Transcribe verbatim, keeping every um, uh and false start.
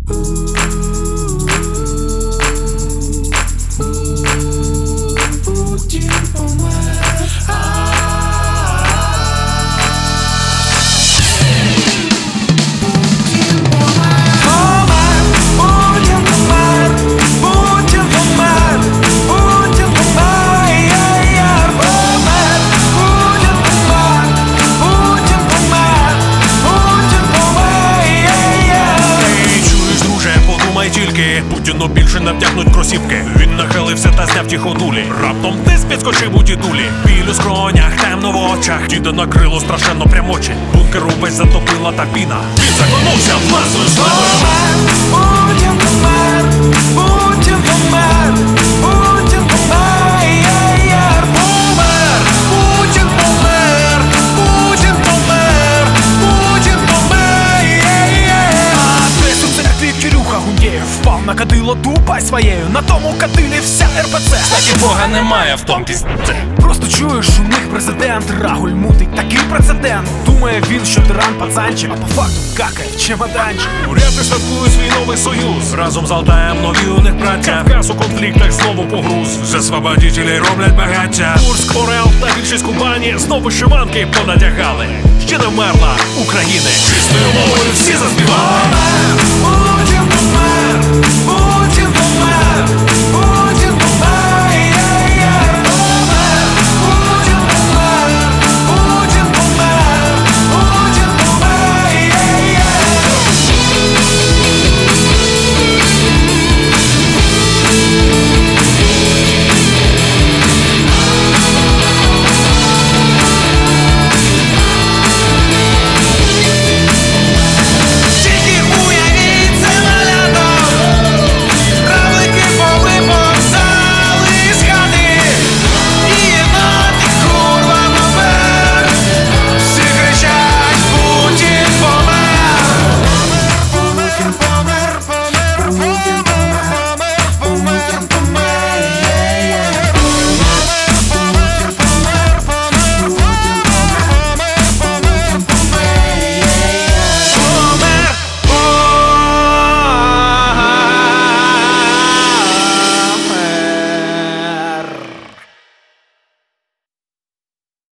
Путіну більше не вдягнуть кросівки. Він нахилився та зняв ті ходулі. Раптом десь підскочив у дідулі. Біль у скронях, темно в очах. Діда накрило страшенно прямочі. Бункер увесь затопила та піна. Він законувся власною славою. Путін помер, Путін помер, Путін помер, є-є, помер, Путін помер, Путін помер, Путін помер, є-є. А десь у церкві Кирюха Гундєєв впав на кадило дупай своєю. На тому кадилі вся ер пе це. Кстати, Бога немає в том пізде. Просто чуєш, у них президент Рагуль мутить такий прецедент. Думає він, що тиран пацанчик, а по факту какає в чемоданчик. Буряти святкують свій новий союз. Разом з Алтаєм нові у них браття. Кавказ у конфліктах знову погруз. За свободітелей роблять багаття. Курськ, Орел та більшість Кубані знову вишиванки понадягали. Ще не вмерла України. Чистою мовою всі